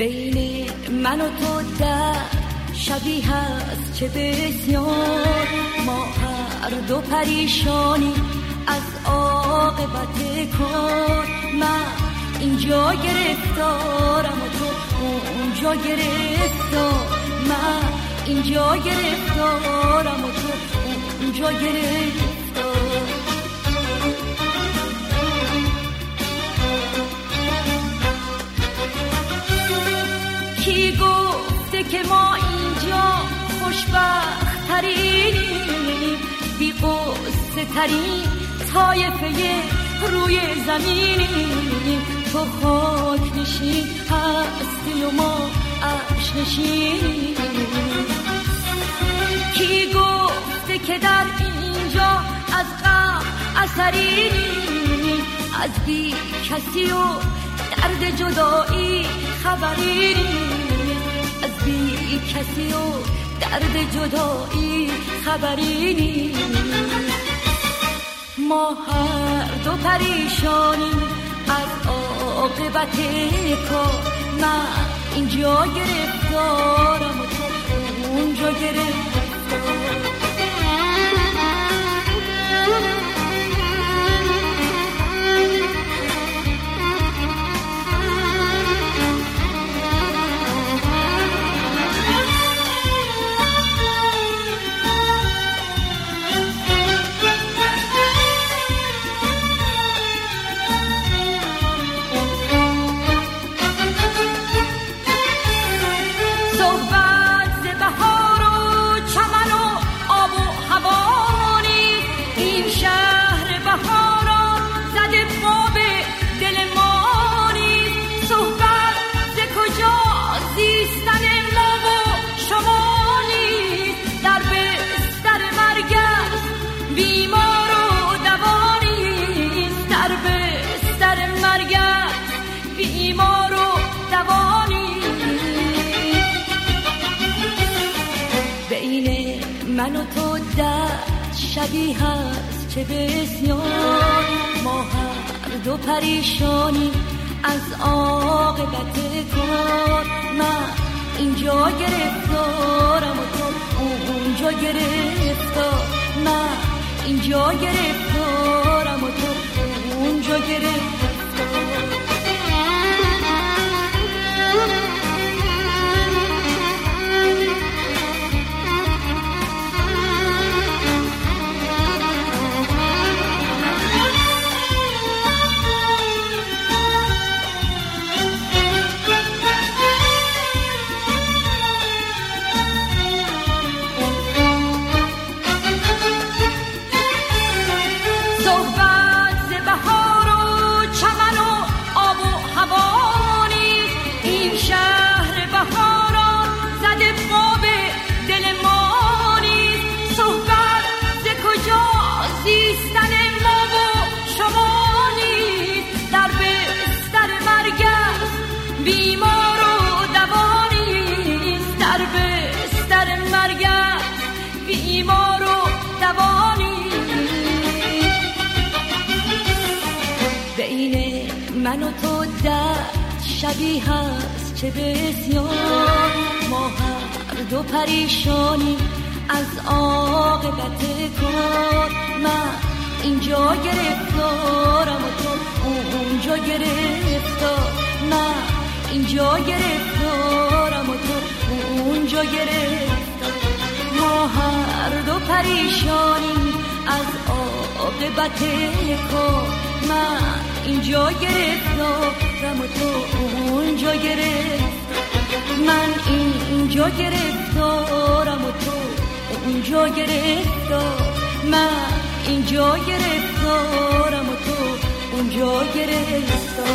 بین من و تو در شبیه هست چه بسیار، ما هر دو پریشانی از عاقبت کار. من اینجا گرفتارم و تو اونجا گرفتار، من اینجا گرفتارم و تو اونجا گرفتار. کی گفته که ما اینجا خوشبخت ترینیم، بی قصه ترین طایفه روی زمینیم. تو خاک نشین هستی و ما عرش نشینیم. کی گفته که در اینجا از غم اثرینیم، از بی کسی و درد جدایی خبرینیم، از بی کسی و درد جدایی خبرینیم. ما هر دو پریشانیم از عاقبت کار. من اینجا گرفتارم و تو اونجا گرفتار. من و تو در شبیه هست چه بسیار، ما هر دو پریشانی از عاقبت کار. من اینجا گرفتارم و تو اونجا گرفتار، من اینجا گرفتارم و تو اونجا گرفتار. من و تو در شبیه هست چه بسیار، ما هر دو پریشانی از عاقبت کار. من اینجا گرفتارم و تو اونجا گرفتار، من اینجا گرفتارم و تو اونجا گرفتار. ما هر دو پریشانی از عاقبت کار. من اینجا گرفتارم و تو اونجا گرفتار، من اینجا گرفتارم و تو اونجا گرفتار، من اینجا گرفتارم و تو اونجا گرفتار.